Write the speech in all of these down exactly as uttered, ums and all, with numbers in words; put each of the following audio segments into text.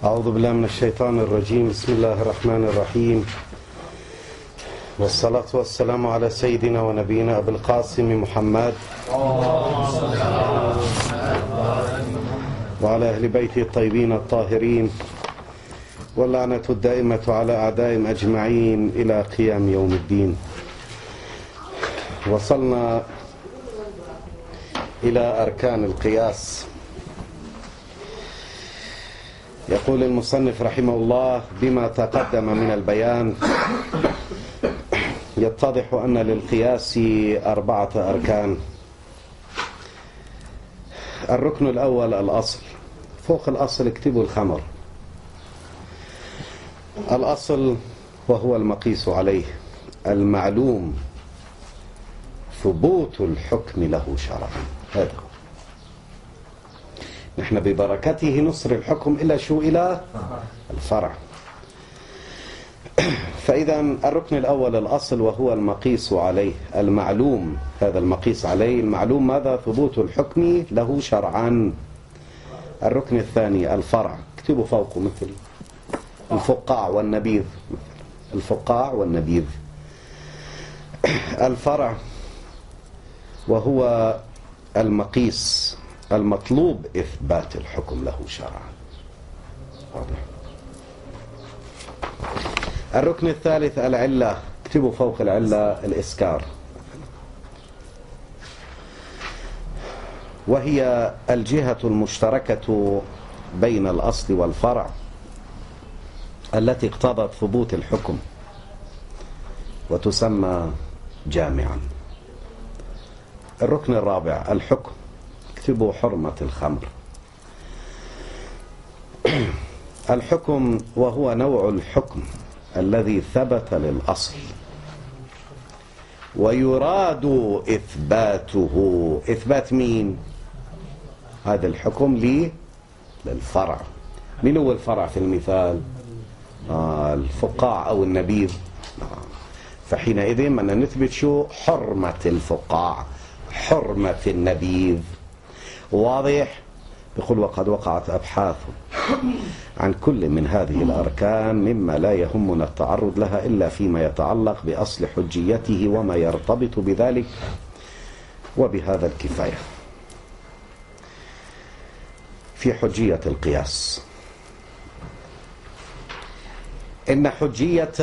أعوذ بالله من الشيطان الرجيم. بسم الله الرحمن الرحيم، والصلاة والسلام على سيدنا ونبينا أبي القاسم محمد وعلى أهل بيته الطيبين الطاهرين، واللعنة الدائمة على أعدائهم أجمعين إلى قيام يوم الدين. وصلنا إلى أركان القياس. يقول المصنف رحمه الله: بما تقدم من البيان يتضح أن للقياس أربعة أركان. الركن الأول الأصل. فوق الأصل اكتبوا الخمر. الأصل وهو المقيس عليه، المعلوم ثبوت الحكم له شرعا. هذا نحن ببركته نصر الحكم إلى شو؟ إلى الفرع. فإذا الركن الأول الأصل وهو المقيس عليه، المعلوم. هذا المقيس عليه المعلوم ماذا؟ ثبوت الحكم له شرعا. الركن الثاني الفرع. اكتبوا فوقه مثل الفقاع والنبيذ، الفقاع والنبيذ. الفرع وهو المقيس المطلوب إثبات الحكم له شرعا. واضح. الركن الثالث العلة. اكتبوا فوق العلة الإسكار، وهي الجهة المشتركة بين الأصل والفرع التي اقتضت ثبوت الحكم وتسمى جامعا. الركن الرابع الحكم. اكتبوا حرمة الخمر. الحكم وهو نوع الحكم الذي ثبت للأصل ويراد إثباته. إثبات مين؟ هذا الحكم لي للفرع. من هو الفرع في المثال؟ آه الفقاع أو النبيذ. آه. فحينئذ بدنا نثبت شو؟ حرمة الفقاع، حرمة النبيذ. واضح؟ يقول: وقد وقعت أبحاث عن كل من هذه الأركان مما لا يهمنا التعرض لها إلا فيما يتعلق بأصل حجيته وما يرتبط بذلك، وبهذا الكفاية في حجية القياس. إن حجية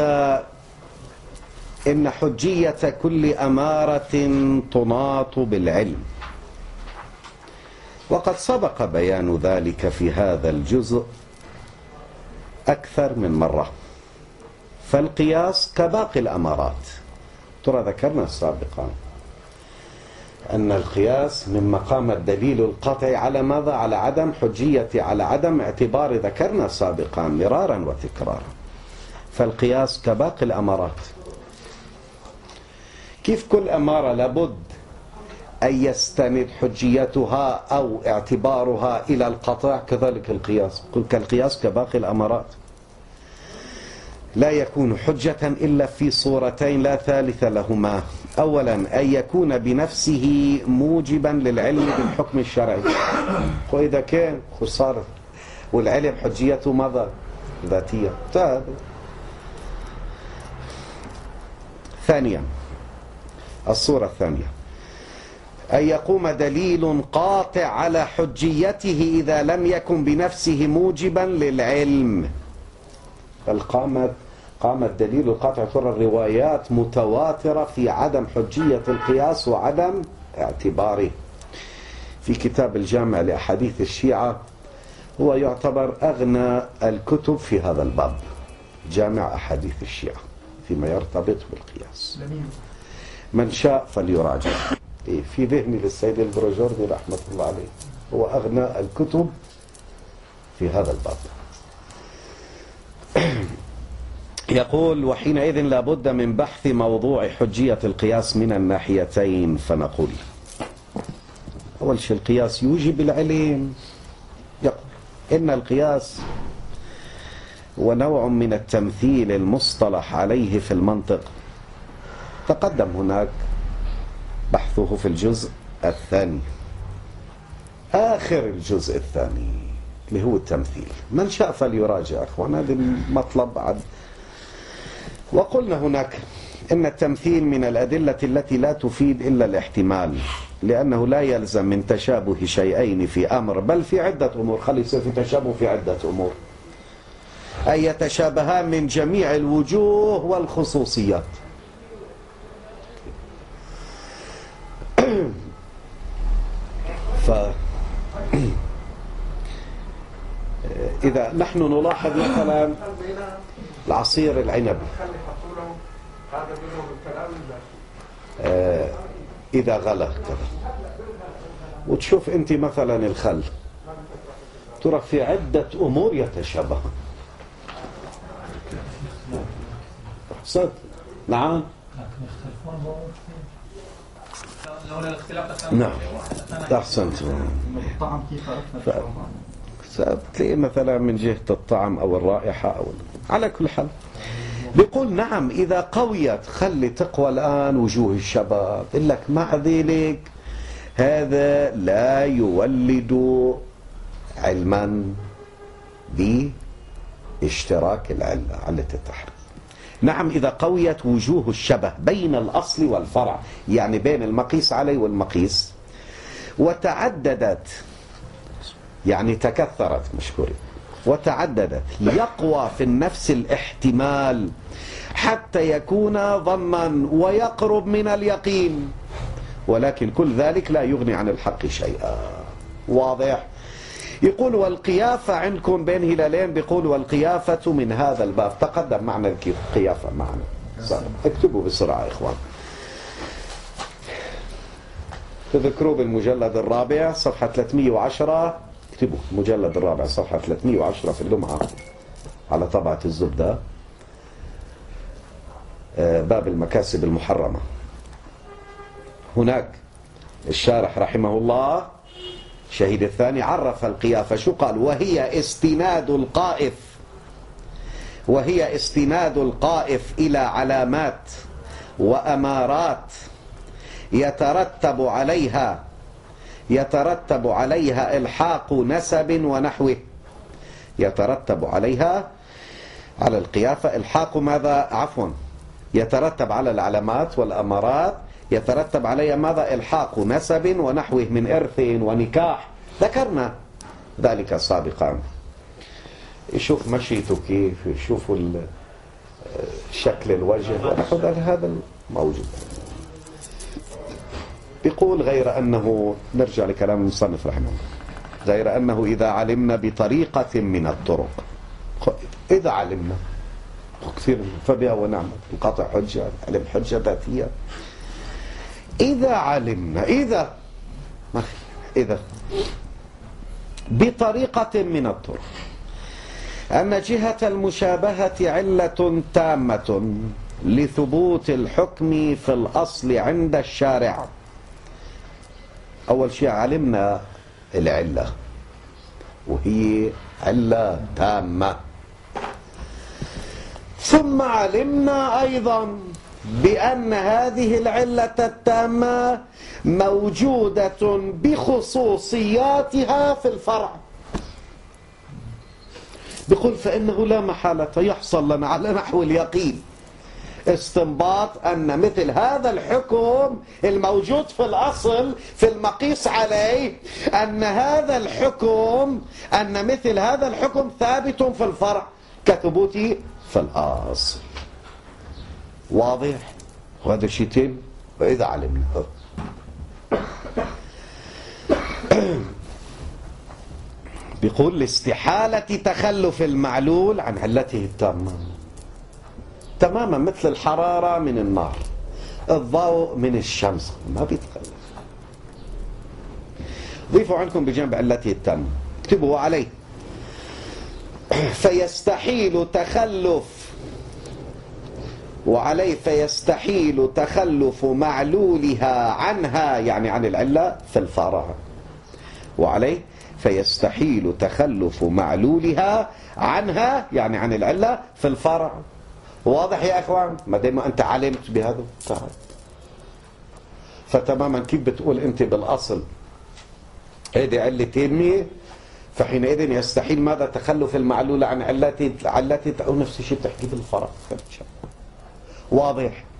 إن حجية كل أمارة تناط بالعلم، وقد سبق بيان ذلك في هذا الجزء أكثر من مرة. فالقياس كباقي الأمارات. ترى ذكرنا سابقا أن القياس من مقام الدليل القطعي على ماذا؟ على عدم حجية، على عدم اعتبار. ذكرنا سابقا مرارا وتكرارا. فالقياس كباقي الأمارات. كيف كل أمارة لابد أن يستند حجيتها أو اعتبارها إلى القطع، كذلك القياس. قل كالقياس كباقي الأمارات لا يكون حجة إلا في صورتين لا ثالث لهما. أولا أن يكون بنفسه موجبا للعلم بالحكم الشرعي، وإذا كان خسارة والعلم حجيته ماذا؟ ذاتية. ثانيا الصورة الثانية أن يقوم دليل قاطع على حجيته إذا لم يكن بنفسه موجبا للعلم. بل قامت قام الدليل القاطع. ترى الروايات متواترة في عدم حجية القياس وعدم اعتباره. في كتاب الجامع لأحاديث الشيعة، هو يعتبر أغنى الكتب في هذا الباب، جامع أحاديث الشيعة فيما يرتبط بالقياس. من شاء فليراجع. في ذهني للسيد البروجردي رحمة الله عليه، هو أغنى الكتب في هذا الباب. يقول: وحينئذ لابد من بحث موضوع حجية القياس من الناحيتين. فنقول: أول شيء القياس يوجب العلم. يقول: إن القياس هو نوع من التمثيل المصطلح عليه في المنطق. تقدم هناك بحثه في الجزء الثاني، آخر الجزء الثاني. اللي هو التمثيل. من شاء فليراجع أخوان، هذا المطلب بعد. وقلنا هناك إن التمثيل من الأدلة التي لا تفيد إلا الاحتمال، لأنه لا يلزم من تشابه شيئين في أمر، بل في عدة أمور. خلي يصير في تشابه في عدة أمور، أي يتشابهان من جميع الوجوه والخصوصيات. ف إذا نحن نلاحظ مثلا العصير العنبي، آه إذا غلى كذا، وتشوف أنت مثلا الخل، ترى في عدة أمور يتشابه. صدق نعم نعم أحسنت. فتلاقي مثلا من جهة الطعم أو الرائحة أو على كل حال. بيقول نعم إذا قويت، خلي تقوى الآن وجوه الشباب، يقول لك مع ذلك هذا لا يولد علما باشتراك العلة، علة التحريم. نعم إذا قويت وجوه الشبه بين الأصل والفرع، يعني بين المقيس عليه والمقيس، وتعددت يعني تكثرت مشكوري وتعددت، يقوى في النفس الاحتمال حتى يكون ظنا ويقرب من اليقين، ولكن كل ذلك لا يغني عن الحق شيئا. واضح؟ يقول والقيافة عندكم بين هلالين، بيقول والقيافة من هذا الباب. تقدم معنا القيافة معنا، اكتبوا بسرعة إخوان، تذكروا بالمجلد الرابع صفحة ثلاثمئة وعشرة، اكتبوا المجلد الرابع صفحة ثلاثمئة وعشرة في اللمعة على طبعة الزبدة، باب المكاسب المحرمة. هناك الشارح رحمه الله شهيد الثاني عرف القيافة، شو قال؟ وهي استناد القائف وهي استناد القائف إلى علامات وأمارات يترتب عليها يترتب عليها إلحاق نسب ونحوه. يترتب عليها على القيافة إلحاق ماذا؟ عفوا يترتب على العلامات والأمارات يترتب عليها ماذا؟ إلحاق نسب ونحوه من إرث ونكاح. ذكرنا ذلك سابقا. يشوف مشيته كيف، يشوفوا شكل الوجه ونحو هذا الموجود. بيقول غير أنه، نرجع لكلام المصنف رحمه الله، غير أنه إذا علمنا بطريقة من الطرق، إذا علمنا كثير فبها ونعمة، القطع حجة، علم حجة ذاتية. إذا علمنا إذا إذا بطريقة من الطرق أن جهة المشابهة علة تامة لثبوت الحكم في الأصل عند الشارع. أول شيء علمنا العلة وهي علة تامة، ثم علمنا أيضا بأن هذه العلة التامة موجودة بخصوصياتها في الفرع. بيقول فإنه لا محالة يحصل لنا على نحو اليقين استنباط أن مثل هذا الحكم الموجود في الأصل في المقيس عليه، أن هذا الحكم أن مثل هذا الحكم ثابت في الفرع كثبوته في الأصل. واضح؟ وهذا شيء. وإذا علمنا بيقول لاستحالة تخلف المعلول عن علته التامة تماما، مثل الحرارة من النار، الضوء من الشمس، ما بيتخلف. ضيفوا عندكم بجنب علته التامة، اكتبوا عليه فيستحيل تخلف وعليه فيستحيل تخلف معلولها عنها، يعني عن العلة في الفرع. وعليه فيستحيل تخلف معلولها عنها، يعني عن العلة في الفرع. واضح يا أخوان؟ ما دام أنت علمت بهذا تعال. فتماما كيف بتقول أنت بالأصل هذه علتين مية، فحينئذ يستحيل ماذا تخلف المعلول عن علته علته أو نفس الشيء تحكي بالفرق. واضح.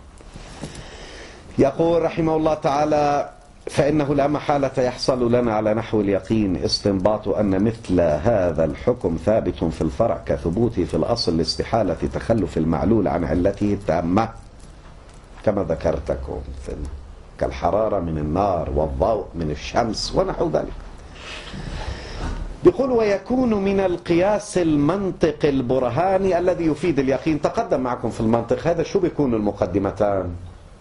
يقول رحمه الله تعالى: فإنه لا محالة يحصل لنا على نحو اليقين استنباط أن مثل هذا الحكم ثابت في الفرع كثبوته في الأصل لاستحالة تخلف المعلول عن علته التامة، كما ذكرتكم في كالحرارة من النار والضوء من الشمس ونحو ذلك. بيقول: ويكون من القياس المنطق البرهاني الذي يفيد اليقين. تقدم معكم في المنطق هذا شو بيكون المقدمتان؟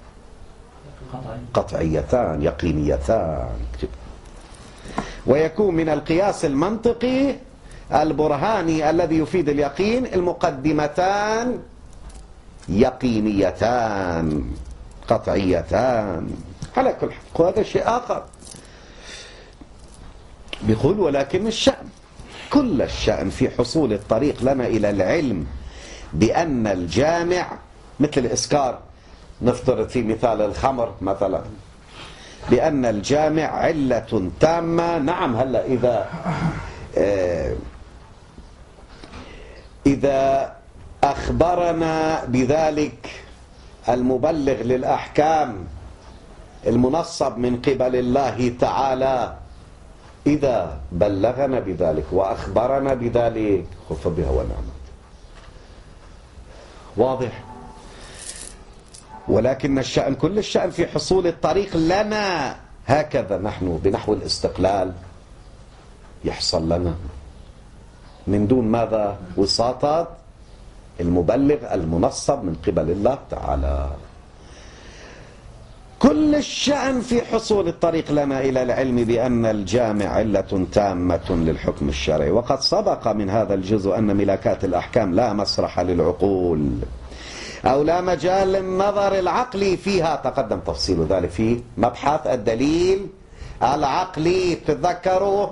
قطعيتان يقينيتان. ويكون من القياس المنطقي البرهاني الذي يفيد اليقين المقدمتان يقينيتان قطعيتان على كل حال. هذا شيء آخر. بيقول: ولكن الشأن كل الشأن في حصول الطريق لنا إلى العلم بأن الجامع مثل الإسكار، نفترض في مثال الخمر مثلا، بأن الجامع علة تامة. نعم. هلا إذا آه إذا أخبرنا بذلك المبلغ للأحكام المنصب من قبل الله تعالى، إذا بلغنا بذلك وأخبرنا بذلك خف بها ونعمت. واضح. ولكن الشأن كل الشأن في حصول الطريق لنا، هكذا نحن بنحو الاستقلال يحصل لنا من دون ماذا؟ وساطة المبلغ المنصب من قبل الله تعالى. كل الشأن في حصول الطريق لنا إلى العلم بأن الجامع علة تامة للحكم الشرعي. وقد سبق من هذا الجزء أن ملاكات الأحكام لا مسرح للعقول أو لا مجال للنظر العقلي فيها. تقدم تفصيل ذلك في مبحث الدليل العقلي، تتذكروا.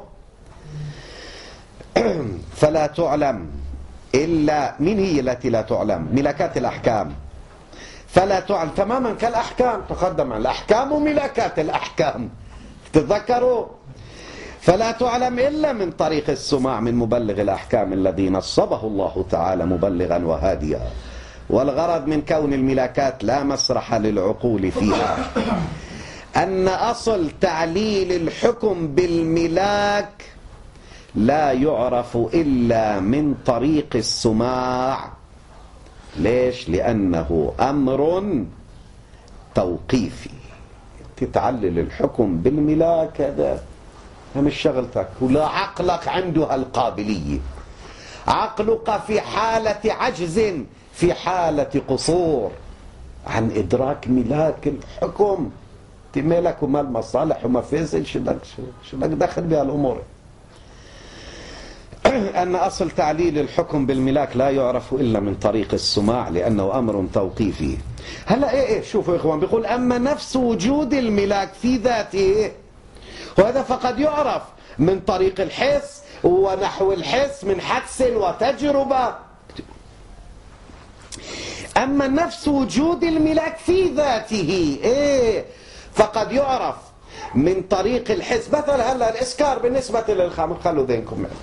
فلا تعلم إلا من هي التي لا تعلم؟ ملاكات الأحكام. فلا تعلم تماما كالأحكام. تقدم عن الأحكام وملاكات الأحكام، تتذكروا. فلا تعلم إلا من طريق السماع من مبلغ الأحكام الذي نصبه الله تعالى مبلغا وهاديا. والغرض من كون الملاكات لا مسرح للعقول فيها أن أصل تعليل الحكم بالملاك لا يعرف إلا من طريق السماع. ليش؟ لأنه أمر توقيفي. تتعلل الحكم بالملاك، هذا مش شغلتك، ولا عقلك عنده هالقابلية. عقلك في حالة عجز، في حالة قصور عن إدراك ملاك الحكم. تمالك ومال مصالح ومفاسد، شو بدك شو بدك دخل بهالأمور. أن أصل تعليل الحكم بالملاك لا يعرف إلا من طريق السماع لأنه أمر توقيفي. هلا إيه إيه شوفوا يا إخوان، بيقول: أما نفس وجود الملاك في ذاته، وهذا فقد يعرف من طريق الحس ونحو الحس من حدس وتجربة. أما نفس وجود الملاك في ذاته إيه فقد يعرف من طريق الحس. مثلا هلا الإسكار بالنسبة للخمر، خلوا ذهنكم معي،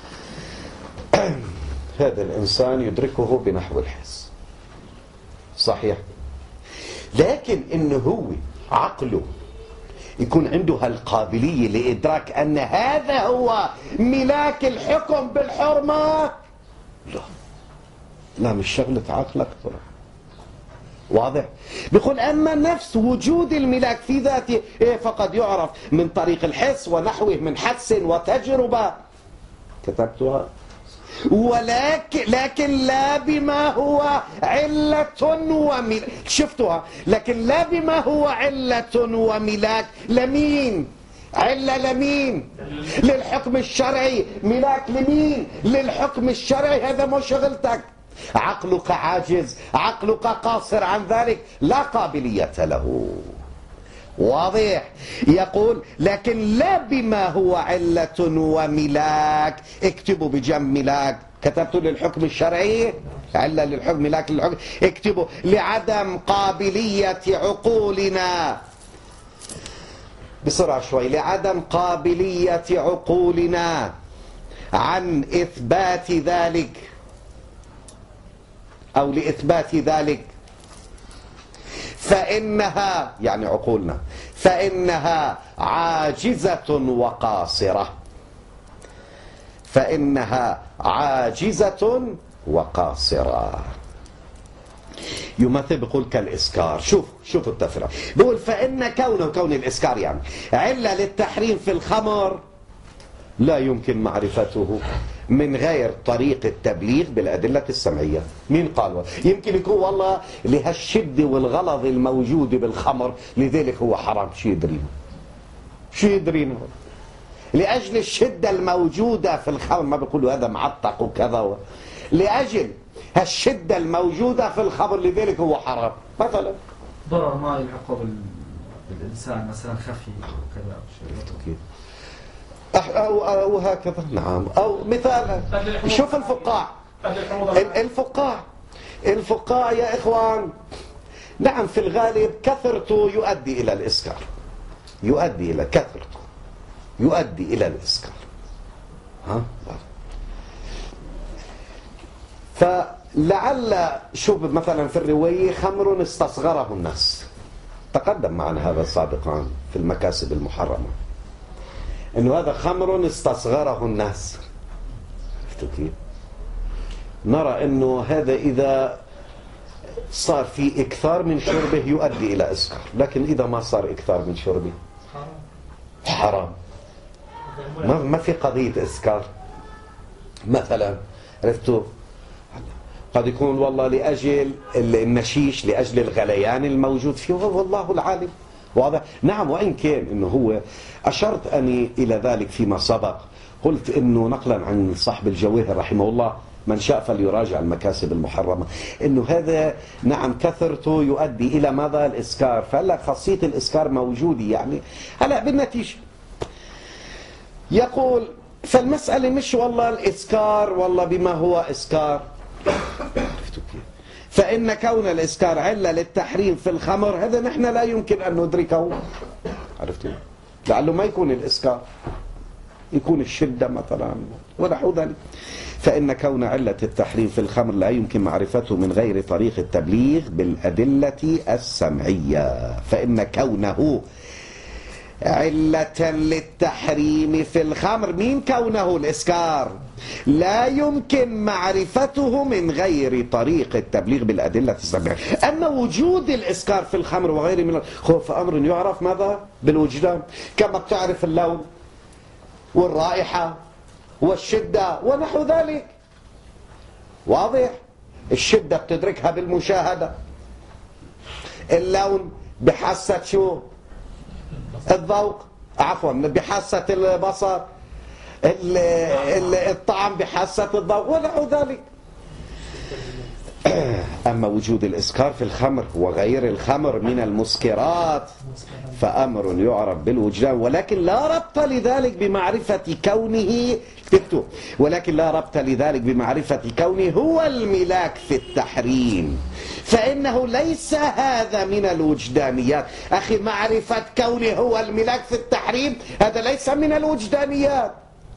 هذا الإنسان يدركه بنحو الحس، صحيح. لكن إنه هو عقله يكون عنده هالقابلية لإدراك أن هذا هو ملاك الحكم بالحرمة، لا لا مش شغلة عقلك ترى. واضح؟ بيقول: أما نفس وجود الملاك في ذاته إيه فقد يعرف من طريق الحس ونحوه من حدس وتجربة. كتبتها. ولكن لكن لا بما هو علة وملاك. شفتوها؟ لكن لا بما هو علة وملاك لمين؟ علة لمين؟ للحكم الشرعي. ملاك لمين؟ للحكم الشرعي. هذا مو شغلتك. عقلك عاجز، عقلك قاصر عن ذلك، لا قابلية له. واضح؟ يقول: لكن لا بما هو علة وملاك. اكتبوا بجنب ملاك، كتبتوا للحكم الشرعي علة للحكم، ملاك للحكم. اكتبوا: لعدم قابلية عقولنا، بسرعة شوي، لعدم قابلية عقولنا عن إثبات ذلك أو لإثبات ذلك فإنها يعني عقولنا فإنها عاجزة وقاصرة فإنها عاجزة وقاصرة. يمثل بقول كالإسكار. شوف شوف التفرق. بقول فإن كونه كون الإسكار يعني علة للتحريم في الخمر لا يمكن معرفته من غير طريق التبليغ بالأدلة السمعية. مين قال؟ يمكن يكون والله لهالشدة والغلظ الموجود بالخمر لذلك هو حرام. شو يدرينا شو يدرينا لأجل الشدة الموجودة في الخمر ما بيقولوا هذا معطق وكذا لأجل هالشدة الموجودة في الخمر لذلك هو حرام. مثلا ضرر ما يلحقه بالإنسان مثلا خفي وكذا أكيد أو, أو هكذا. نعم. أو مثال شوف الفقاع الفقاع الفقاع يا إخوان نعم في الغالب كثرته يؤدي إلى الإسكار يؤدي إلى كثرته يؤدي إلى الإسكار. ها فلعل شوف مثلا في الرواية خمر استصغره الناس تقدم معنا هذا سابقا في المكاسب المحرمة انه هذا خمر استصغره الناس. عرفتوا كيف؟ نرى انه هذا اذا صار في اكثار من شربه يؤدي الى اسكار لكن اذا ما صار اكثار من شربه حرام. ما ما في قضية اسكار. مثلا عرفتوا قد يكون والله لأجل النشيش لأجل الغليان الموجود فيه والله العالم واضح. نعم وإن كان إنه هو أشرت أني إلى ذلك فيما سبق قلت إنه نقلا عن صاحب الجواهر رحمه الله من شاء فليراجع المكاسب المحرمة إنه هذا نعم كثرته يؤدي إلى ماذا الإسكار. فهلا خاصية الإسكار موجودة يعني هلا بالنتيجة يقول فالمسألة مش والله الإسكار والله بما هو إسكار. فإن كون الإسكار علة للتحريم في الخمر هذا نحن لا يمكن أن ندركه. عرفتوا لعله ما يكون الإسكار يكون الشدة مثلا ونحو ذلك. فإن كون علة التحريم في الخمر لا يمكن معرفته من غير طريق التبليغ بالأدلة السمعية. فإن كونه علة للتحريم في الخمر مين كونه الإسكار لا يمكن معرفته من غير طريق التبليغ بالأدلة السمعية. أما وجود الإسكار في الخمر وغيره من الخوف أمر يعرف ماذا بالوجدان كما بتعرف اللون والرائحة والشدة ونحو ذلك. واضح؟ الشدة بتدركها بالمشاهدة اللون بحاسة شو الذوق عفوا بحاسة البصر الطعم بحاسة الذوق ونحو ذلك. أما وجود الإسكار في الخمر وغير الخمر من المسكرات فأمر يعرف بالوجدان ولكن لا ربط لذلك بمعرفة كونه تكتب ولكن لا ربط لذلك بمعرفة كونه هو الملاك في التحريم فإنه ليس هذا من الوجدانيات. أخي معرفة كونه هو الملاك في التحريم هذا ليس من الوجدانيات.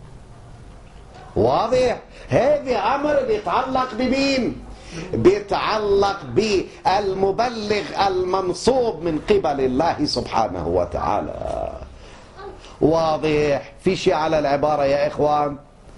واضح؟ هذا أمر بيتعلق بمين؟ بيتعلق بالمبلغ المنصوب من قبل الله سبحانه وتعالى. واضح؟ في شيء على العبارة يا إخوان؟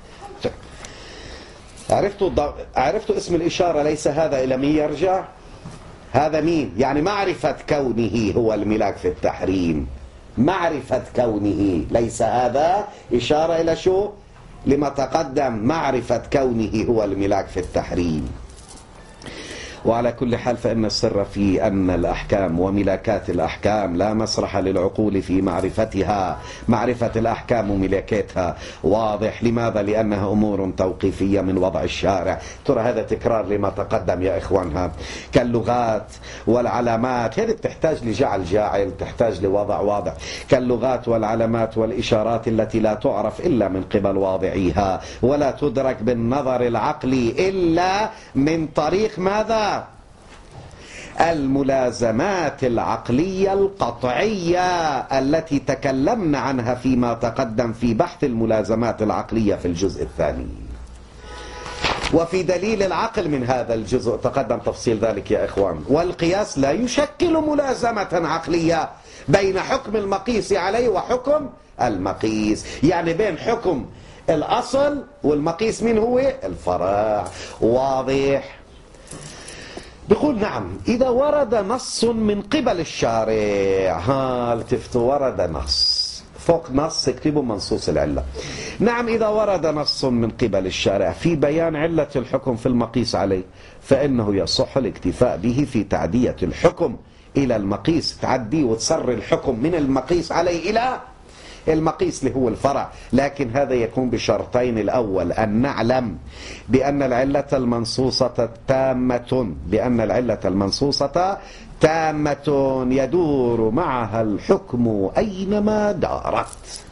عرفتوا عرفتوا اسم الإشارة ليس هذا إلى مين يرجع؟ هذا مين؟ يعني معرفة كونه هو الملاك في التحريم. معرفة كونه ليس هذا إشارة إلى شو؟ لما تقدم معرفة كونه هو الملاك في التحريم. وعلى كل حال فإن السر في أن الأحكام وملاكات الأحكام لا مسرح للعقول في معرفتها. معرفة الأحكام وملاكاتها واضح. لماذا؟ لأنها أمور توقيفية من وضع الشارع. ترى هذا تكرار لما تقدم يا إخوانها كاللغات والعلامات هذه بتحتاج لجعل جاعل تحتاج لوضع واضح كاللغات والعلامات والإشارات التي لا تعرف إلا من قبل واضعيها ولا تدرك بالنظر العقلي إلا من طريق ماذا؟ الملازمات العقلية القطعية التي تكلمنا عنها فيما تقدم في بحث الملازمات العقلية في الجزء الثاني. وفي دليل العقل من هذا الجزء تقدم تفصيل ذلك يا إخوان. والقياس لا يشكل ملازمة عقلية بين حكم المقيس عليه وحكم المقيس، يعني بين حكم الأصل والمقيس من هو الفرع. واضح؟ بيقول نعم إذا ورد نص من قبل الشارع. ها التفتوا، ورد نص فوق نص اكتبوا منصوص العلة. نعم إذا ورد نص من قبل الشارع في بيان علة الحكم في المقيس عليه فإنه يصح الاكتفاء به في تعدية الحكم إلى المقيس، تعدي وتصر الحكم من المقيس عليه إلى المقيس اللي هو الفرع، لكن هذا يكون بشرطين. الأول أن نعلم بأن العلة المنصوصة تامة، بأن العلة المنصوصة تامة يدور معها الحكم أينما دارت.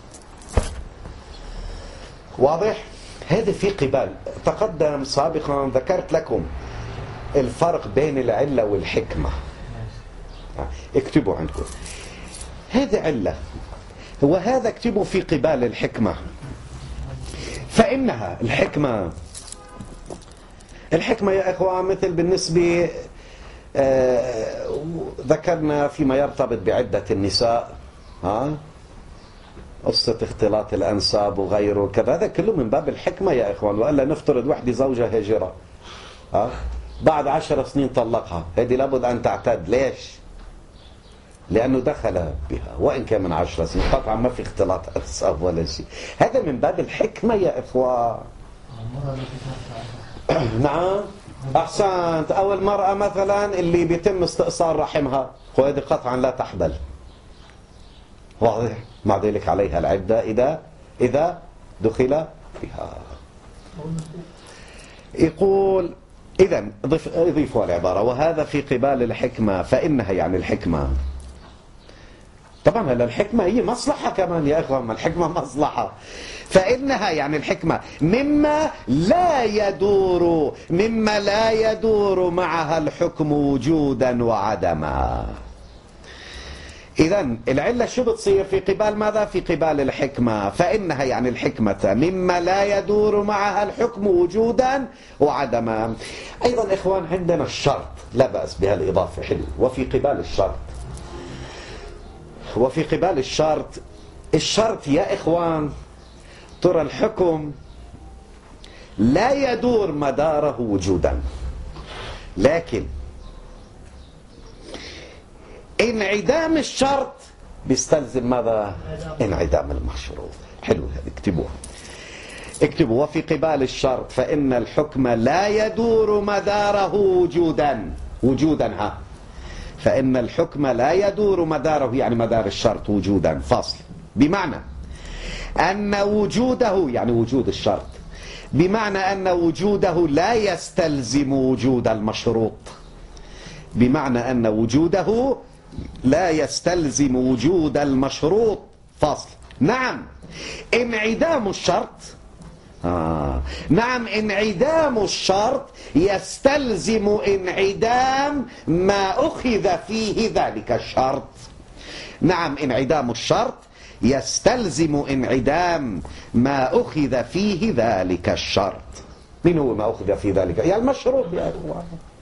واضح؟ هذا في قبال تقدم سابقا ذكرت لكم الفرق بين العلة والحكمة. اكتبوا عندكم هذه علة وهذا اكتبوا في قبال الحكمة. فإنها الحكمة الحكمة يا إخوان مثل بالنسبة آه ذكرنا فيما يرتبط بعدة النساء، ها قصة اختلاط الأنساب وغيره كذا، هذا كله من باب الحكمة يا إخوان. وإلا نفترض وحدة زوجها هجرة، ها بعد عشر سنين طلقها، هذه لابد أن تعتد. ليش؟ لأنه دخل بها وإن كان من عشر سنين، طبعا ما في اختلاط أنساب ولا شيء. هذا من باب الحكمة يا إخوان. نعم أحسنت. أو المرأة مثلا اللي بيتم استئصال رحمها وهذه قطعا لا تحبل، واضح؟ مع ذلك عليها العدة إذا إذا دخل بها. يقول إذن اضيفوا العبارة وهذا في قبال الحكمة، فإنها يعني الحكمة. طبعا هلا الحكمة هي مصلحة كمان يا إخوان، ما الحكمة مصلحة. فإنها يعني الحكمة مما لا يدور مما لا يدور معها الحكم وجودا وعدما. إذن العلة شو بتصير في قبال ماذا؟ في قبال الحكمة. فإنها يعني الحكمة مما لا يدور معها الحكم وجودا وعدما. أيضا إخوان عندنا الشرط، لا بأس بهالإضافة، حلو. وفي قبال الشرط وفي قبال الشرط الشرط يا إخوان ترى الحكم لا يدور مداره وجودا، لكن انعدام الشرط بيستلزم ماذا؟ انعدام المشروط. حلو هذا، اكتبوها اكتبوا وفي قبال الشرط فإن الحكم لا يدور مداره وجودا وجودا ها فإن الحكم لا يدور مداره يعني مدار الشرط وجودا فاصل، بمعنى أن وجوده يعني وجود الشرط بمعنى أن وجوده لا يستلزم وجود المشروط بمعنى أن وجوده لا يستلزم وجود المشروط فاصل. نعم انعدام الشرط آه. نعم انعدام الشرط يستلزم انعدام ما أخذ فيه ذلك الشرط. نعم انعدام الشرط يستلزم انعدام ما أخذ فيه ذلك الشرط. من هو ما أخذ فيه ذلك؟ يعني المشروط يا أخوان.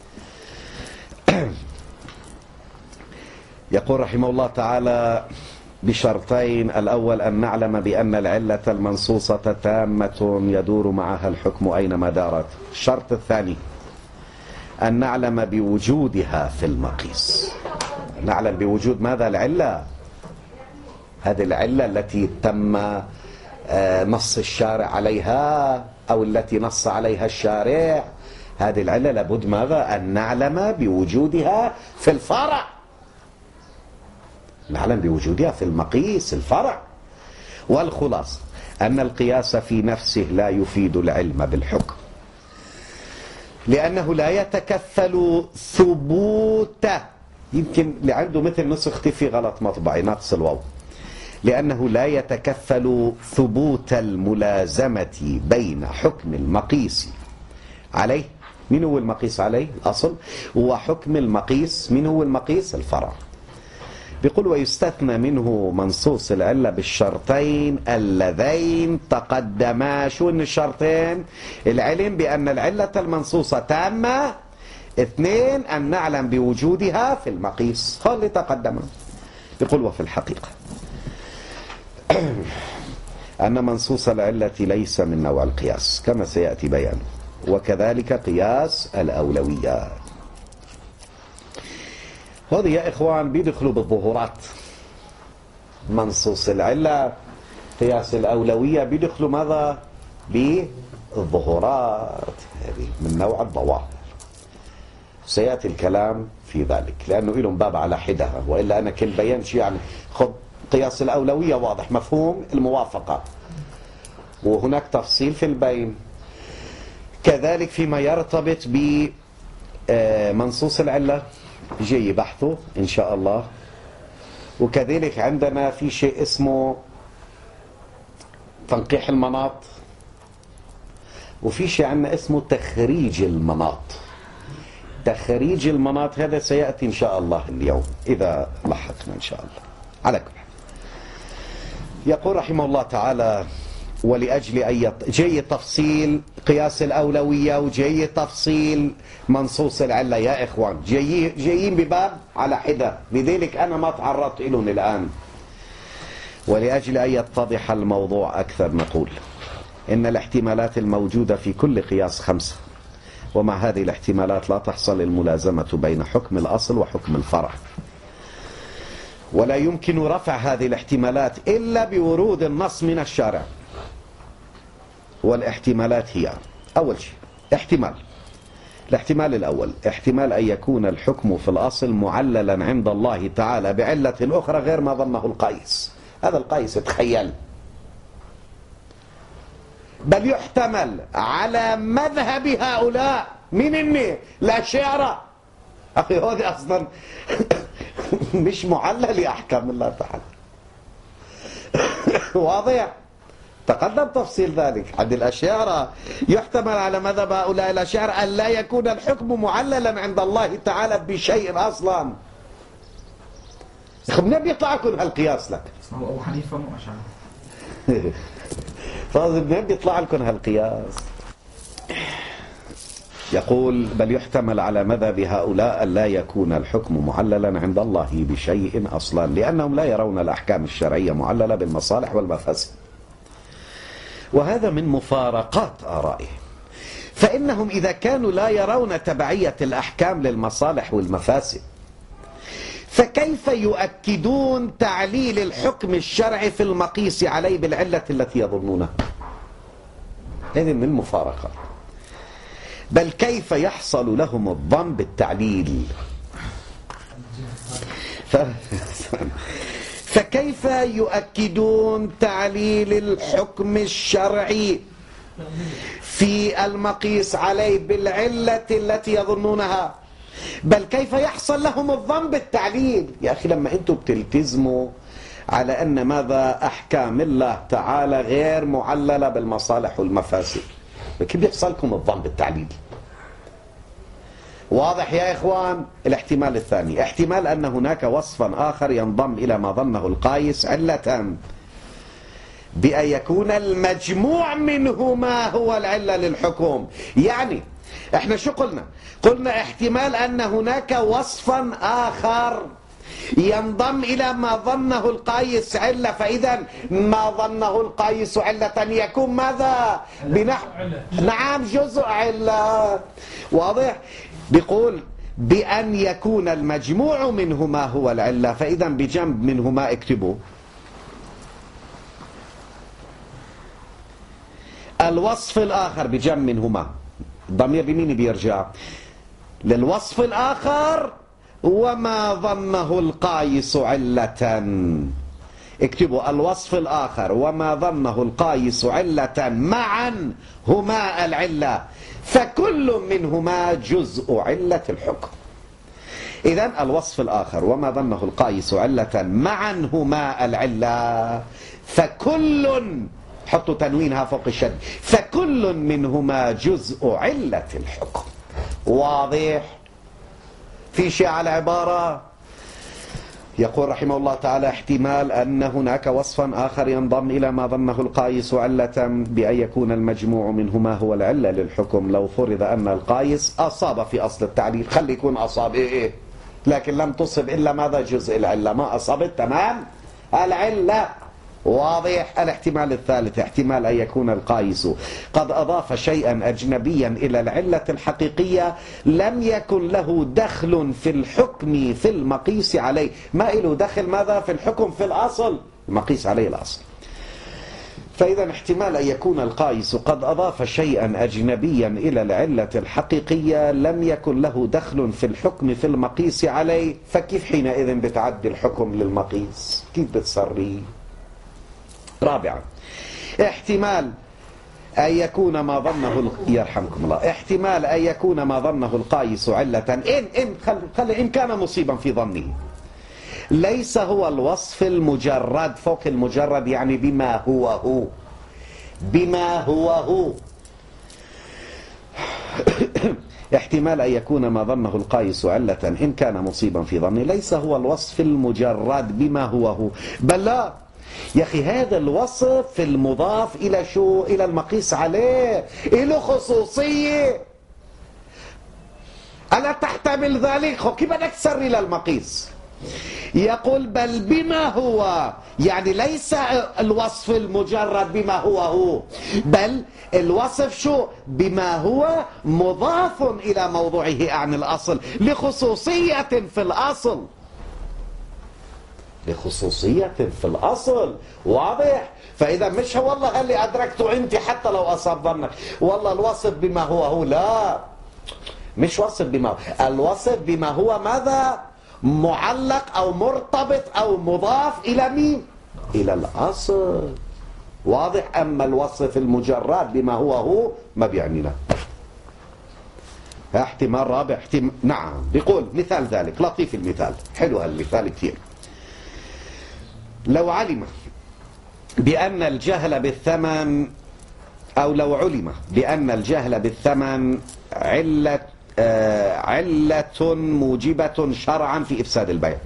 يقول رحمه الله تعالى بشرطين: الأول أن نعلم بأن العلة المنصوصة تامة يدور معها الحكم أينما دارت. الشرط الثاني أن نعلم بوجودها في المقيس. نعلم بوجود ماذا؟ العلة، هذه العلة التي تم نص الشارع عليها أو التي نص عليها الشارع، هذه العلة لابد ماذا؟ أن نعلم بوجودها في الفرع، نعلم بوجودها في المقيس الفرع. والخلاص أن القياس في نفسه لا يفيد العلم بالحكم، لأنه لا يتكفل ثبوته. يمكن اللي عنده مثل نسختي في غلط مطبعي ناقص الواو، لأنه لا يتكفل ثبوت الملازمة بين حكم المقيس عليه مين هو المقيس عليه؟ الأصل. وحكم المقيس مين هو المقيس؟ الفرع. بيقول ويستثنى منه منصوص العلة بالشرطين اللذين تقدما. شو ان الشرطين؟ العلم بأن العلة المنصوصة تامة، اثنين أن نعلم بوجودها في المقيس. هو اللي تقدما. يقول وفي الحقيقة أن منصوص العلة ليس من نوع القياس كما سيأتي بيانه، وكذلك قياس الأولويات. هذه يا إخوان بيدخلوا بالظهورات. منصوص العلة قياس الأولوية بيدخلوا ماذا؟ بالظهورات، هذه من نوع الظواهر. سيأتي الكلام في ذلك لأنه لهم باب على حدها، وإلا أنا كل بيان شيء يعني خذ قياس الأولوية واضح مفهوم الموافقة، وهناك تفصيل في البين. كذلك فيما يرتبط بمنصوص العلة جاي بحثه إن شاء الله. وكذلك عندنا في شيء اسمه تنقيح المناط، وفي شيء عندنا اسمه تخريج المناط. تخريج المناط هذا سيأتي إن شاء الله اليوم إذا لحقنا إن شاء الله. على كل حال يقول رحمه الله تعالى ولأجل أي جاي تفصيل قياس الأولوية وجاي تفصيل منصوص العلة يا إخوان، جاي جايين بباب على حدة، لذلك أنا ما تعرضت لهم الآن. ولأجل أن يتضح الموضوع أكثر نقول إن الاحتمالات الموجودة في كل قياس خمسة، ومع هذه الاحتمالات لا تحصل الملازمة بين حكم الأصل وحكم الفرع، ولا يمكن رفع هذه الاحتمالات إلا بورود النص من الشارع. والاحتمالات هي أول شيء احتمال، الاحتمال الأول احتمال أن يكون الحكم في الأصل معللا عند الله تعالى بعلة أخرى غير ما ظنه القيس. هذا القيس تخيل، بل يحتمل على مذهب هؤلاء من إني لا شعر أخي هذا أصلا مش معلل لأحكام الله تعالى. واضح؟ تقدم تفصيل ذلك عند الأشاعرة. يحتمل على مذهب هؤلاء الأشاعرة أن لا يكون الحكم معللا عند الله تعالى بشيء أصلا. منين بيطلع لكم هالقياس لك؟ أبو حنيفة مو أشاعرة. فاضل منين بيطلع لكم هالقياس؟ يقول بل يحتمل على مذهب هؤلاء أن لا يكون الحكم معللا عند الله بشيء أصلا، لأنهم لا يرون الأحكام الشرعية معللة بالمصالح والمفاسد، وهذا من مفارقات آرائهم. فإنهم إذا كانوا لا يرون تبعية الأحكام للمصالح والمفاسد، فكيف يؤكدون تعليل الحكم الشرعي في المقيس عليه بالعلة التي يظنونها؟ هذه من المفارقات. بل كيف يحصل لهم الظن بالتعليل؟ ف... فكيف يؤكدون تعليل الحكم الشرعي في المقيس عليه بالعلة التي يظنونها؟ بل كيف يحصل لهم الظن بالتعليل؟ يا أخي لما أنتم بتلتزموا على أن ماذا أحكام الله تعالى غير معللة بالمصالح والمفاسد، كيف يحصل لكم الظن بالتعليل؟ واضح يا إخوان؟ الاحتمال الثاني احتمال أن هناك وصفا آخر ينضم إلى ما ظنه القايس علة، بأن يكون المجموع منهما هو العلة للحكم. يعني احنا شو قلنا؟ قلنا احتمال أن هناك وصفا آخر ينضم إلى ما ظنه القايس علة، فإذا ما ظنه القايس علة يكون ماذا؟ بنحو نعم جزء علة. واضح؟ بيقول بأن يكون المجموع منهما هو العلة، فإذا بجنب منهما اكتبوا الوصف الآخر بجنب منهما. الضمير لمين بيرجع؟ للوصف الآخر وما ظنه القايس علة. اكتبوا الوصف الآخر وما ظنه القايس علة معا هما العلة، فكل منهما جزء علة الحكم. إذن الوصف الآخر وما ظنه القايس علة معا هما العلة، فكل حطوا تنوينها فوق الشد، فكل منهما جزء علة الحكم. واضح؟ في شيء على عبارة. يقول رحمه الله تعالى: احتمال أن هناك وصفا آخر ينضم إلى ما ظنه القايس علة بأن يكون المجموع منهما هو العلة للحكم. لو فرض أن القايس أصاب في أصل التعليل، خلي يكون أصاب إيه إيه لكن لم تصب إلا ماذا؟ جزء العلة، ما أصبت تمام العلة. واضح؟ الاحتمال الثالث احتمال أن يكون القايس قد أضاف شيئا أجنبيا إلى العلة الحقيقية لم يكن له دخل في الحكم في المقيس عليه. ما له دخل ماذا؟ في الحكم في الأصل، المقيس عليه الأصل. فإذا احتمال أن يكون القايس قد أضاف شيئا أجنبيا إلى العلة الحقيقية لم يكن له دخل في الحكم في المقيس عليه. فكيف حينئذ بتعدي الحكم للمقيس؟ كيف بتصري؟ رابعا احتمال أن يكون ما ظنه يرحمكم الله احتمال أن يكون ما ظنه القايس علة إن إن خل إن كان مصيبا في ظنه ليس هو الوصف المجرد، فوق المجرد يعني بما هو هو بما هو هو احتمال أن يكون ما ظنه القايس علة إن كان مصيبا في ظنه ليس هو الوصف المجرد بما هو هو، بل لا يا أخي هذا الوصف المضاف إلى شو؟ إلى المقيس عليه، له خصوصية. ألا تحتمل ذلك؟ خو كيف بدك تسري للمقيس؟ يقول بل بما هو، يعني ليس الوصف المجرد بما هو هو، بل الوصف شو؟ بما هو مضاف إلى موضوعه عن الأصل لخصوصية في الأصل، لخصوصية في الأصل. واضح؟ فإذا مش هو والله اللي أدركته أنت حتى لو أصاب ظنك والله الوصف بما هو هو، لا مش وصف بما هو، الوصف بما هو ماذا؟ معلق أو مرتبط أو مضاف إلى مين؟ إلى الأصل. واضح؟ أما الوصف المجرد بما هو هو ما بيعنينا. احتمال رابع احتمال نعم بيقول مثال ذلك لطيف المثال، حلو هالمثال كثير. لو علم بأن الجهل بالثمن أو لو علم بأن الجهل بالثمن علة آه علة موجبة شرعا في إفساد البيع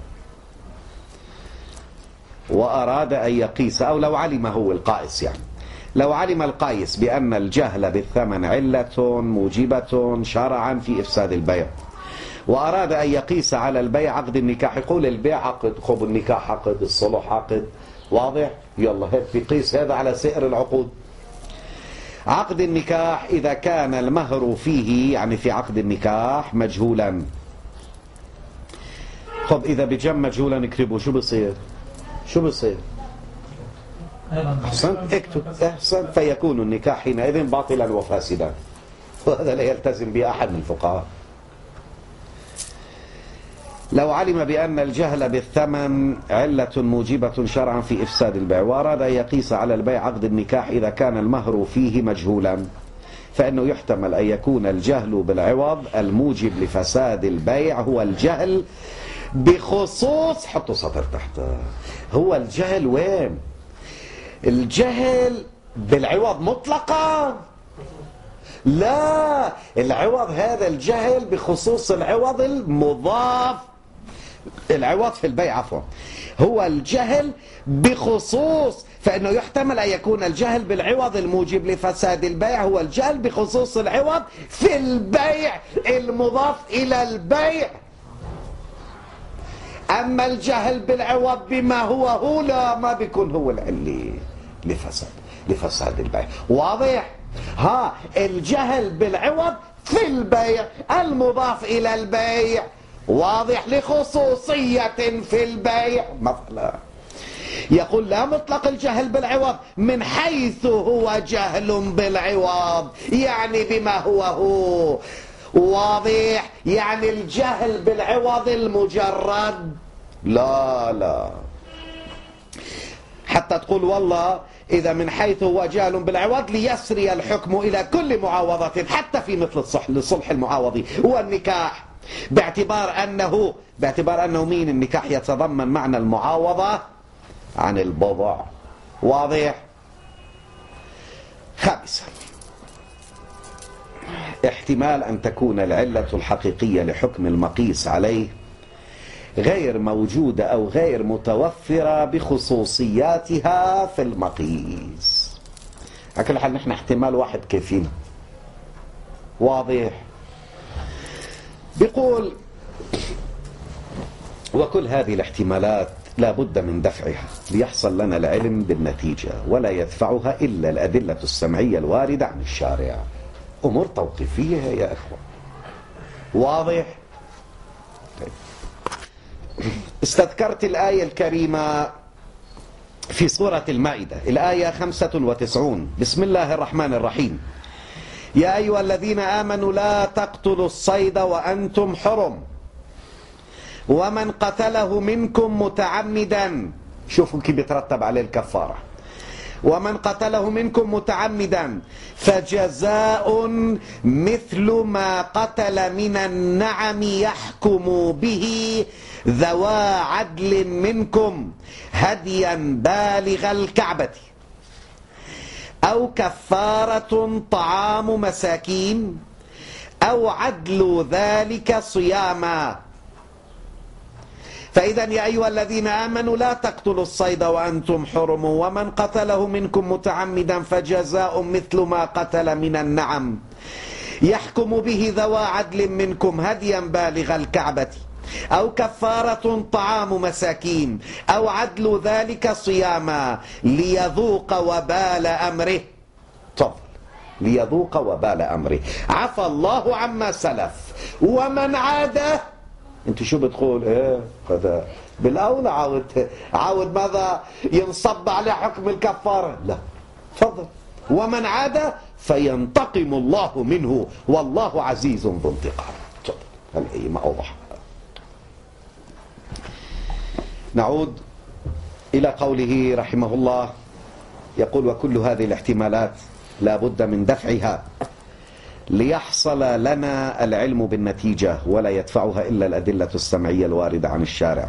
وأراد أن يقيس، أو لو علم هو القائس يعني لو علم القائس بأن الجهل بالثمن علة موجبة شرعا في إفساد البيع وأراد أن يقيس على البيع عقد النكاح، يقول البيع عقد، خب النكاح عقد، الصلح عقد. واضح؟ يلا هيك بيقيس هذا على سائر العقود. عقد النكاح إذا كان المهر فيه يعني في عقد النكاح مجهولا، خب إذا بجم مجهولا نكتبه شو بصير؟ شو بصير؟ أحسن اكتب أحسن فيكون النكاح حينئذ باطلا وفاسدا، وهذا لا يلتزم به أحد من الفقهاء. لو علم بأن الجهل بالثمن علة موجبة شرعا في إفساد البيع وأراد أن يقيس على البيع عقد النكاح إذا كان المهر فيه مجهولا فإنه يحتمل أن يكون الجهل بالعوض الموجب لفساد البيع هو الجهل بخصوص، حطوا سطر تحت، هو الجهل وين؟ الجهل بالعوض مطلقا؟ لا، العوض هذا الجهل بخصوص العوض المضاف، العوض في البيع عفوا، هو الجهل بخصوص، فإنه يحتمل أن يكون الجهل بالعوض الموجب لفساد البيع هو الجهل بخصوص العوض في البيع المضاف إلى البيع. أما الجهل بالعوض بما هو هو لا، ما بيكون هو العلي لفساد لفساد البيع. واضح؟ ها الجهل بالعوض في البيع المضاف إلى البيع، واضح، لخصوصية في البيع مثلا. يقول لا مطلق الجهل بالعوض من حيث هو جهل بالعوض يعني بما هو هو. واضح؟ يعني الجهل بالعوض المجرد لا لا، حتى تقول والله إذا من حيث هو جهل بالعوض ليسري الحكم إلى كل معاوضة حتى في مثل الصلح لصلح المعاوضي والنكاح، باعتبار أنه باعتبار أنه مين؟ النكاح يتضمن معنى المعاوضة عن البضع. واضح؟ خامسا احتمال أن تكون العلة الحقيقية لحكم المقيس عليه غير موجودة أو غير متوفرة بخصوصياتها في المقيس. على كل حال نحن احتمال واحد كيفينا واضح. بيقول وكل هذه الاحتمالات لا بد من دفعها ليحصل لنا العلم بالنتيجة، ولا يدفعها إلا الأدلة السمعية الواردة عن الشارع. أمور توقيفية يا أخوة، واضح؟ طيب. استذكرت الآية الكريمة في سورة المائدة، الآية خمسة وتسعون، بسم الله الرحمن الرحيم: يا أيها الذين آمنوا لا تقتلوا الصيد وأنتم حرم ومن قتله منكم متعمدا، شوفوا كيف بيترتب عليه الكفارة، ومن قتله منكم متعمدا فجزاء مثل ما قتل من النعم يحكم به ذوى عدل منكم هديا بالغ الكعبة أو كفارة طعام مساكين أو عدل ذلك صياما. فإذا يا أيها الذين آمنوا لا تقتلوا الصيد وأنتم حرم ومن قتله منكم متعمدا فجزاء مثل ما قتل من النعم يحكم به ذوى عدل منكم هديا بالغ الكعبة أو كفارة طعام مساكين أو عدل ذلك صياما ليذوق وبال أمره. تفضل. ليذوق وبال أمره. عفى الله عما سلف ومن عاد. انت شو بتقول؟ ايه هذا بالاولى عاود عاود ماذا ينصب على حكم الكفاره؟ لا، تفضل. ومن عاد فينتقم الله منه والله عزيز ذو انتقام. تفضل. هل ما اوضح. نعود الى قوله رحمه الله، يقول: وكل هذه الاحتمالات لا بد من دفعها ليحصل لنا العلم بالنتيجة، ولا يدفعها إلا الأدلة السمعية الواردة عن الشارع.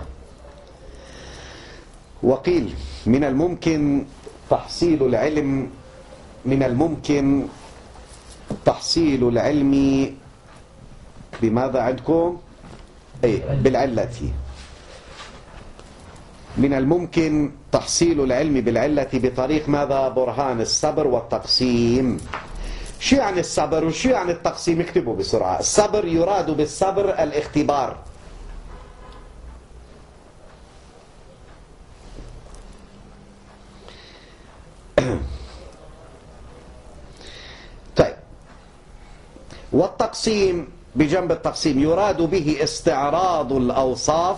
وقيل من الممكن تحصيل العلم من الممكن تحصيل العلم بماذا عندكم؟ أي بالعلة. من الممكن تحصيل العلم بالعلة بطريق ماذا؟ برهان الصبر والتقسيم. شو يعني الصبر وشو يعني التقسيم؟ اكتبوا بسرعة. الصبر يراد بالصبر الاختبار. طيب. والتقسيم بجنب التقسيم يراد به استعراض الأوصاف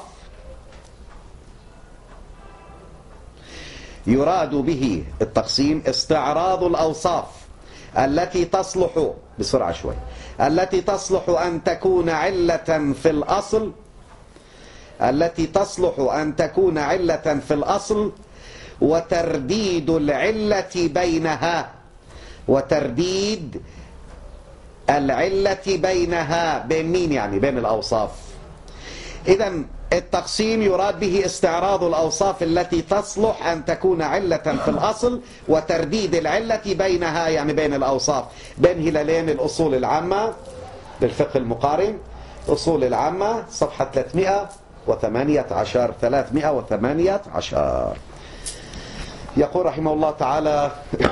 يراد به التقسيم استعراض الأوصاف التي تصلح بسرعة شوي التي تصلح أن تكون علة في الأصل التي تصلح أن تكون علة في الأصل وترديد العلة بينها وترديد العلة بينها بين مين؟ يعني بين الأوصاف. إذن التقسيم يراد به استعراض الأوصاف التي تصلح أن تكون علة في الأصل وترديد العلة بينها، يعني بين الأوصاف. بين هلالين الأصول العامة للفقه المقارن، أصول العامة صفحة ثلاثمائة وثمانية عشر ثلاثمائة وثمانية عشر. يقول رحمه الله تعالى: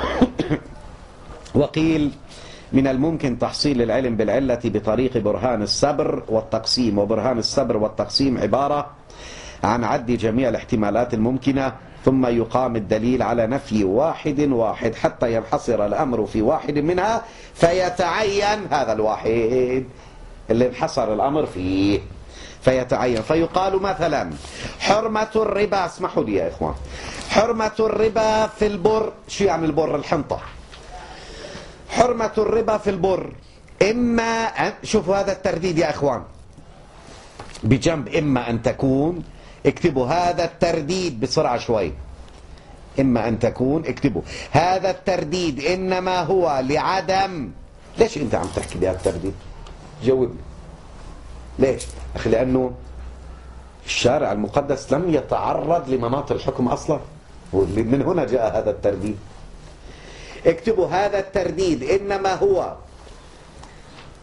وقيل من الممكن تحصيل العلم بالعلة بطريق برهان الصبر والتقسيم. وبرهان الصبر والتقسيم عبارة عن عد جميع الاحتمالات الممكنة ثم يقام الدليل على نفي واحد واحد حتى ينحصر الأمر في واحد منها فيتعين هذا الواحد اللي انحصر الأمر فيه فيتعين. فيقال مثلا حرمة الربا، اسمحوا لي يا إخوان، حرمة الربا في البر. شو يعني البر؟ الحنطة. حرمة الربا في البر إما أن، شوفوا هذا الترديد يا إخوان بجنب إما أن تكون، اكتبوا هذا الترديد بسرعة شوي. إما أن تكون، اكتبوا هذا الترديد إنما هو لعدم. ليش أنت عم تحكي بهذا الترديد؟ جاوبني ليش؟ أخي لأنه الشارع المقدس لم يتعرض لمناط الحكم أصلا، ومن هنا جاء هذا الترديد. اكتبوا هذا الترديد إنما هو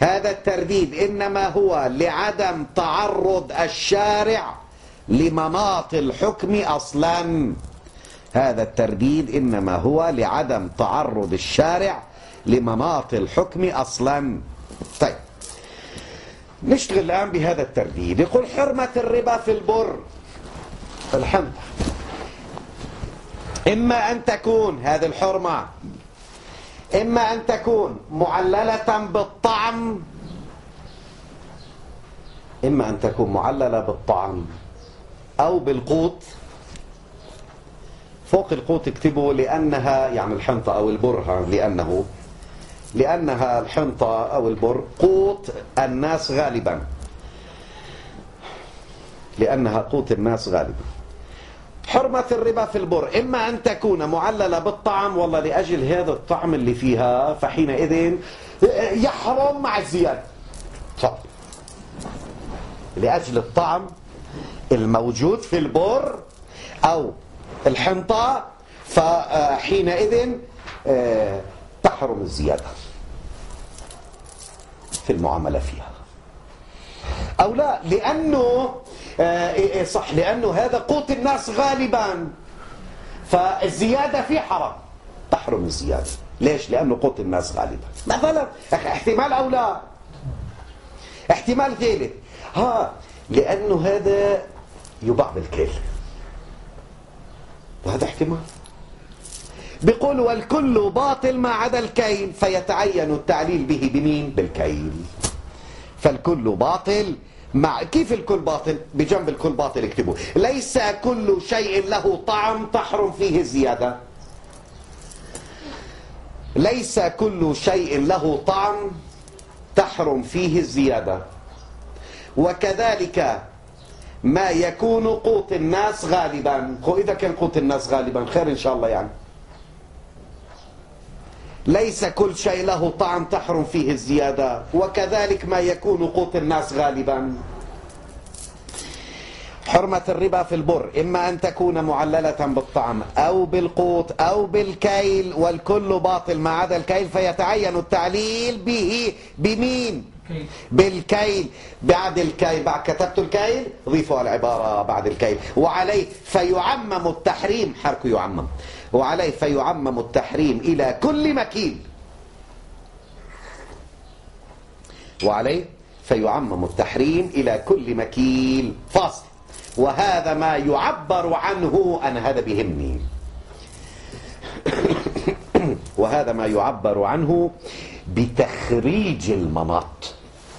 هذا الترديد إنما هو لعدم تعرض الشارع لمناط الحكم أصلا. هذا الترديد إنما هو لعدم تعرض الشارع لمناط الحكم أصلا. طيب نشتغل الآن بهذا الترديد. يقول حرمة الربا في البر الحنطة إما أن تكون هذه الحرمة إما أن تكون معللة بالطعم إما أن تكون معللة بالطعم أو بالقوت. فوق القوت اكتبوا لأنها يعني الحنطة أو البر، لأنه لأنها الحنطة أو البر قوت الناس غالبا، لأنها قوت الناس غالبا. حرمة الربا في البر إما أن تكون معللة بالطعم، والله لأجل هذا الطعم اللي فيها فحينئذ يحرم مع الزيادة. طب لأجل الطعم الموجود في البر أو الحنطة فحينئذ تحرم الزيادة في المعاملة فيها، أو لا لأنه صح لأنه هذا قوت الناس غالبا فالزيادة فيه حرام، تحرم الزيادة. ليش؟ لأنه قوت الناس غالبا. مثلا احتمال أو لا، احتمال ثالث ها لأنه هذا يباع بالكيل، وهذا احتمال. بيقول والكل باطل ما عدا الكيل فيتعين التعليل به بمين؟ بالكيل. فالكل باطل مع كيف الكل باطل؟ بجنب الكل باطل اكتبوا ليس كل شيء له طعم تحرم فيه الزيادة. ليس كل شيء له طعم تحرم فيه الزيادة. وكذلك ما يكون قوت الناس غالبا. إذا كان قوت الناس غالبا خير إن شاء الله. يعني ليس كل شيء له طعم تحرم فيه الزيادة، وكذلك ما يكون قوت الناس غالبا. حرمة الربا في البر إما أن تكون معللة بالطعم أو بالقوت أو بالكيل، والكل باطل ما عدا الكيل فيتعين التعليل به بمين؟ بالكيل. بعد الكيل بعد كتبت الكيل ضيفوا العبارة بعد الكيل. وعليه فيعمم التحريم، حرك يعمم، وعليه فيعمم التحريم إلى كل مكيل. وعليه فيعمم التحريم إلى كل مكيل. فاصل. وهذا ما يعبر عنه، أنا هذا بيهمني، وهذا ما يعبر عنه بتخريج المناط.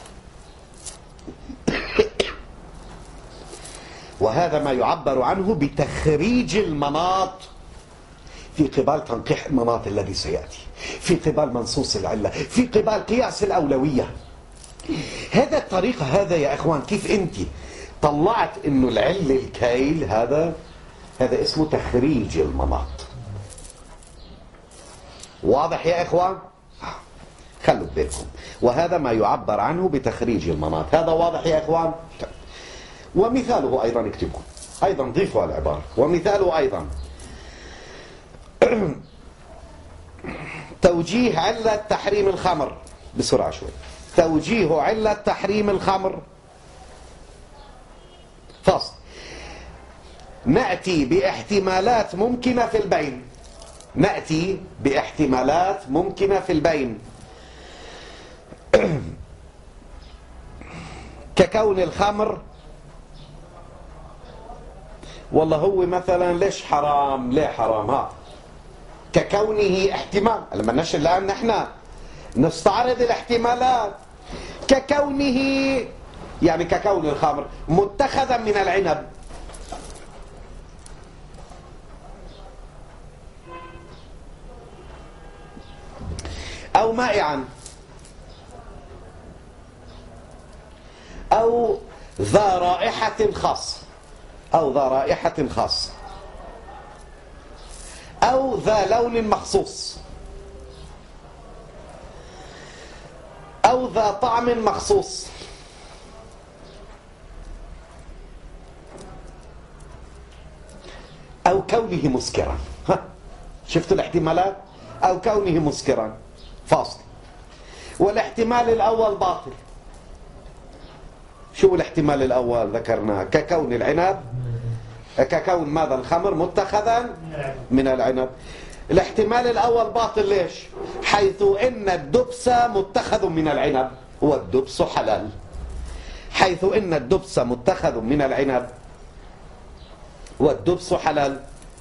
وهذا ما يعبر عنه بتخريج المناط في قبال تنقيح المناط الذي سيأتي، في قبال منصوص العلة، في قبال قياس الأولوية. هذا الطريقة هذا يا إخوان كيف أنت طلعت إنه العل الكيل، هذا هذا اسمه تخريج المناط. واضح يا إخوان؟ خلوا بالكم. وهذا ما يعبر عنه بتخريج المناط. هذا واضح يا إخوان؟ ومثاله أيضا اكتبوا، أيضا ضيفوا العبارة. ومثاله أيضا توجيه علة تحريم الخمر. بسرعة شوي. توجيه علة تحريم الخمر. فصل. نأتي باحتمالات ممكنة في البين. نأتي باحتمالات ممكنة في البين ككون الخمر والله هو مثلا ليش حرام؟ ليه حرام؟ ها ككونه احتمال. لما نشر الآن نحن نستعرض الاحتمالات. ككونه يعني ككون الخمر متخذا من العنب، أو مائعا، أو ذا رائحة خاصة، أو ذا رائحة خاصة، أو ذا لون مخصوص، أو ذا طعم مخصوص، أو كونه مسكرا. ها شفتوا الاحتمالات؟ أو كونه مسكرا. فاصل. والاحتمال الأول باطل. شو الاحتمال الأول ذكرناه؟ ككون العنب ككون ماذا؟ الخمر متخذا من العنب. الاحتمال الأول باطل. ليش؟ حيث إن الدبس متخذ من العنب والدبس حلال. حيث إن الدبس متخذ من العنب والدبس حلال.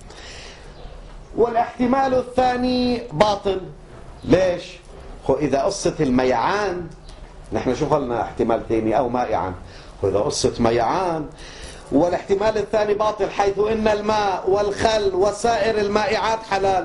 والاحتمال الثاني باطل. ليش؟ هو إذا قصة الميعان، نحن شو قلنا احتمال ثاني أو مائعا، وإذا قصة ميعان، والاحتمال الثاني باطل حيث إن الماء والخل وسائر المائعات حلال.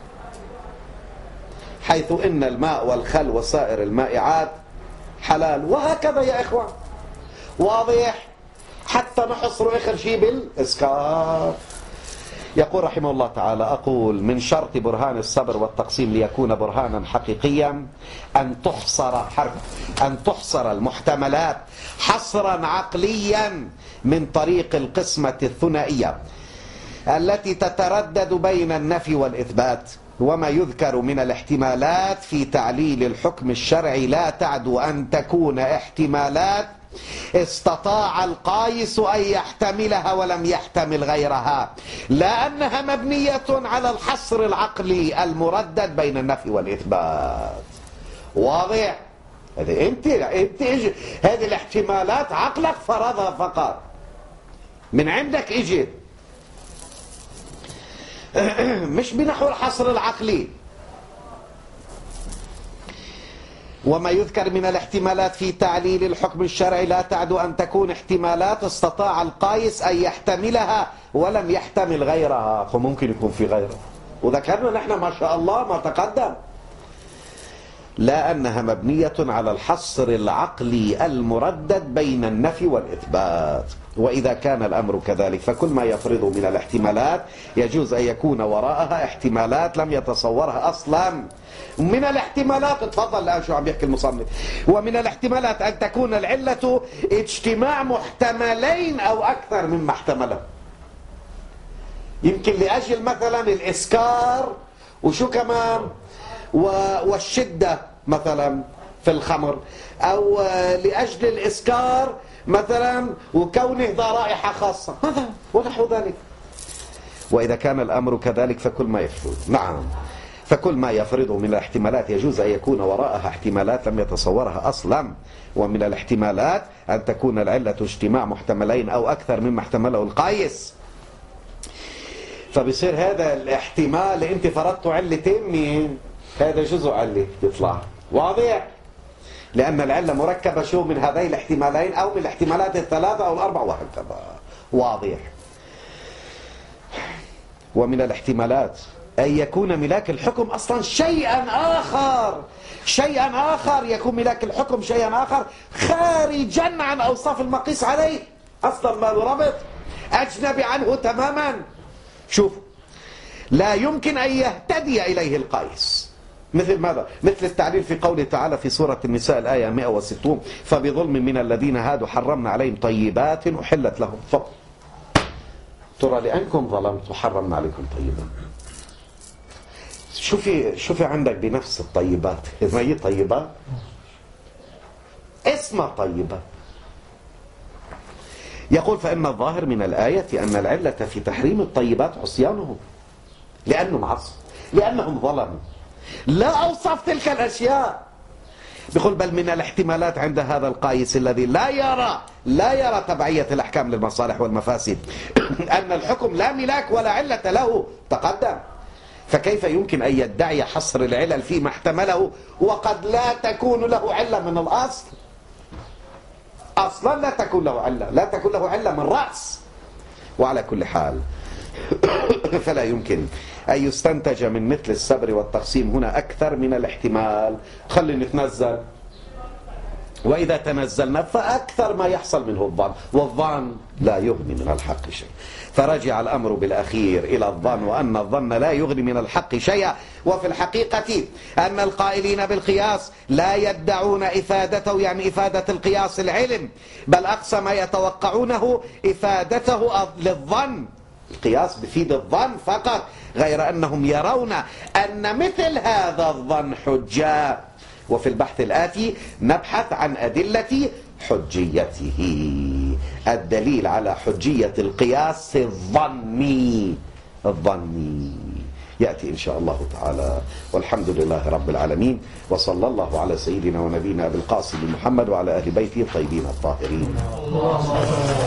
حيث إن الماء والخل وسائر المائعات حلال. وهكذا يا إخوان، واضح؟ حتى نحصر آخر شيء بالإسكار. يقول رحمه الله تعالى: أقول من شرط برهان الصبر والتقسيم ليكون برهانا حقيقيا أن تحصر حرف أن تحصر المحتملات حصرا عقليا من طريق القسمة الثنائية التي تتردد بين النفي والإثبات. وما يذكر من الاحتمالات في تعليل الحكم الشرعي لا تعدو أن تكون احتمالات استطاع القايس أن يحتملها ولم يحتمل غيرها، لأنها مبنية على الحصر العقلي المردد بين النفي والإثبات. واضح؟ هذه انت انت هذه الاحتمالات عقلك فرضها فقط، من عندك اجت، مش بنحو الحصر العقلي. وما يذكر من الاحتمالات في تعليل الحكم الشرعي لا تعدو أن تكون احتمالات استطاع القايس أن يحتملها ولم يحتمل غيرها، فممكن يكون في غيره. وذكرنا نحن ما شاء الله ما تقدم، لا أنها مبنية على الحصر العقلي المردد بين النفي والإثبات. وإذا كان الأمر كذلك فكل ما يفرض من الاحتمالات يجوز أن يكون وراءها احتمالات لم يتصورها أصلا. من الاحتمالات، تفضل الآن شو عم يحكي المصنف، ومن الاحتمالات أن تكون العلة اجتماع محتملين أو أكثر مما احتمله. يمكن لأجل مثلا الإسكار وشو كمان والشدة مثلا في الخمر، أو لأجل الإسكار مثلا وكونه ذا رائحة خاصة مثلا ونحو ذلك. وإذا كان الأمر كذلك فكل ما يفرض نعم فكل ما يفرضه من الاحتمالات يجوز أن يكون وراءها احتمالات لم يتصورها أصلا. ومن الاحتمالات أن تكون العلة اجتماع محتملين أو أكثر مما احتمله القايس. فبصير هذا الاحتمال اللي انت فرضته علتين مين؟ هذا جزء علة يطلع. واضح؟ لأن العلة مركبة شو من هذين الاحتمالين أو من الاحتمالات الثلاثة أو الأربعة وهكذا. واضح؟ ومن الاحتمالات أن يكون ملاك الحكم أصلا شيئا آخر شيئا آخر يكون ملاك الحكم شيئا آخر خارجا عن أوصاف المقيس عليه، أصلا ما له ربط، أجنبي عنه تماما. شوف، لا يمكن أن يهتدي إليه القايس. مثل ماذا؟ مثل التعليل في قوله تعالى في سورة النساء الآية مئة وستين: فبظلم من الذين هادوا حرمنا عليهم طيبات أحلت لهم. فضل. ترى لأنكم ظلمتوا حرمنا عليكم طيبات. شوفي شوفي عندك بنفس الطيبات، ما هي طيبات اسمها طيبة. يقول: فإن الظاهر من الآية أن العلة في تحريم الطيبات عصيانهم، لأنهم عصوا، لأنهم ظلموا، لا أوصف تلك الأشياء. بيقول: بل من الاحتمالات عند هذا القايس الذي لا يرى لا يرى تبعية الأحكام للمصالح والمفاسد أن الحكم لا ملاك ولا علة له. تقدم. فكيف يمكن أن يدعي حصر العلل فيما احتمله وقد لا تكون له علة من الأصل؟ أصلا لا تكون له علة، لا تكون له علة من رأس. وعلى كل حال فلا يمكن أن يستنتج من مثل الصبر والتقسيم هنا أكثر من الاحتمال. خلي نتنزل، وإذا تنزلنا فأكثر ما يحصل منه الظن، والظن لا يغني من الحق شيء. فرجع الأمر بالأخير إلى الظن، وأن الظن لا يغني من الحق شيئا. وفي الحقيقة أن القائلين بالقياس لا يدعون إفادته، يعني إفادة القياس العلم، بل أقصى ما يتوقعونه إفادته للظن. القياس بفيد الظن فقط، غير أنهم يرون أن مثل هذا الظن حجة وفي البحث الآتي نبحث عن أدلة حجيته. الدليل على حجية القياس الظني الظني يأتي إن شاء الله تعالى، والحمد لله رب العالمين، وصلى الله على سيدنا ونبينا أبي القاسم محمد وعلى أهل بيته الطيبين الطاهرين.